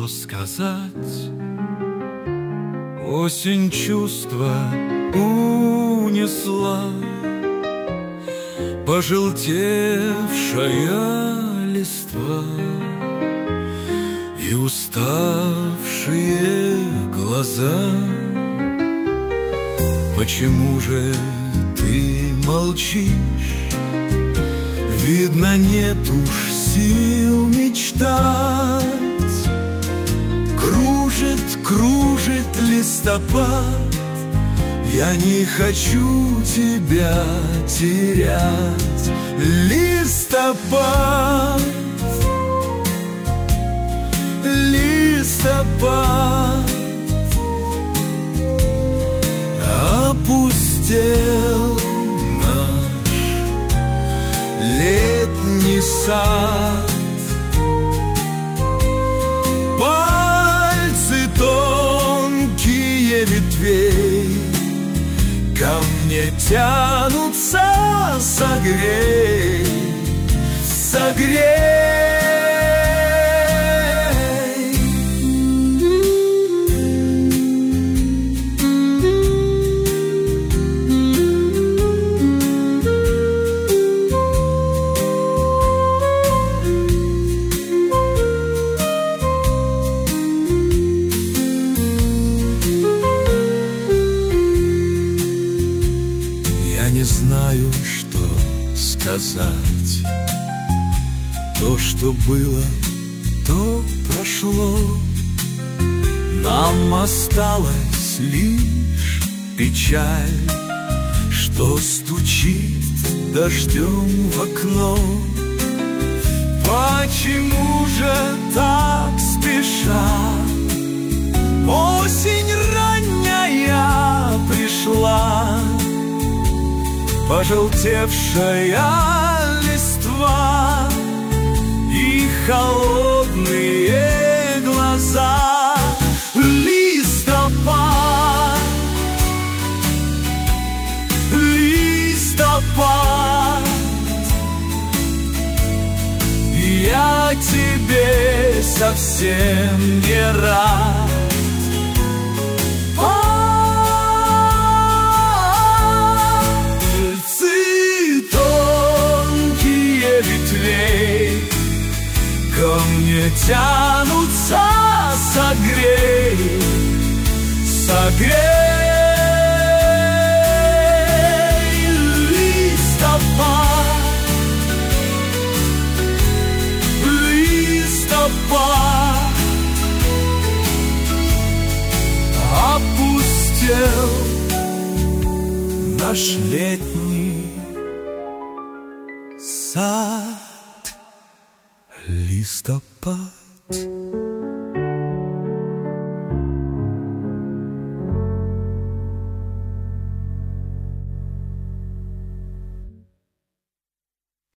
что сказать. Осень чувства унесла, пожелтевшая листва и уставшие глаза. Почему же ты молчишь? Видно, нет уж сил мечтать. Кружит, кружит листопад, я не хочу тебя терять. Листопад, листопад, опустел наш летний сад. Пальцы тонкие ветвей ко мне тянутся, согрей, согрей. То, что было, то прошло. Нам осталась лишь печаль, что стучит дождем в окно. Почему же так спеша осень ранняя пришла? Пожелтевшая листва и холодные глаза. Листопад, листопад, я тебе совсем не рад. Ко мне тянутся, согрей, согрей. Листопад, листопад, опустел наш летний сад. Листопад.